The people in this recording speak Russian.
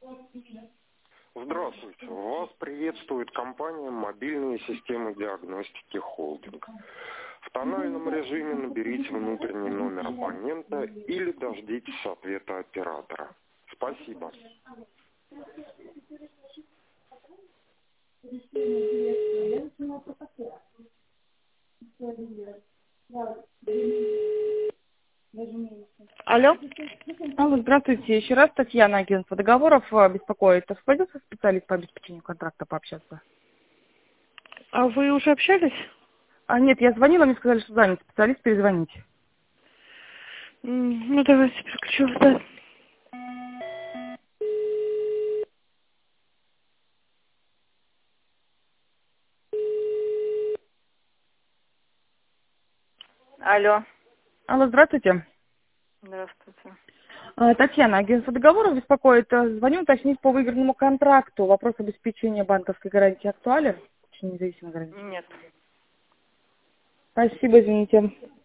Здравствуйте. Вас приветствует компания «Мобильные системы диагностики Холдинг». В тональном режиме наберите внутренний номер абонента или дождитесь ответа оператора. Спасибо. Алло. Алло, здравствуйте. Еще раз Татьяна, агентство договоров, беспокоит. Сходился специалист по обеспечению контракта пообщаться? А вы уже общались? Нет, я звонила, мне сказали, что занят специалист, перезвоните. Ну, давайте переключу. Да. Алло. Алло, здравствуйте. Здравствуйте. Татьяна, агентство договоров беспокоит. Звоню уточнить по выигранному контракту. Вопрос обеспечения банковской гарантии актуален? Очень независимой гарантии. Нет. Спасибо, извините.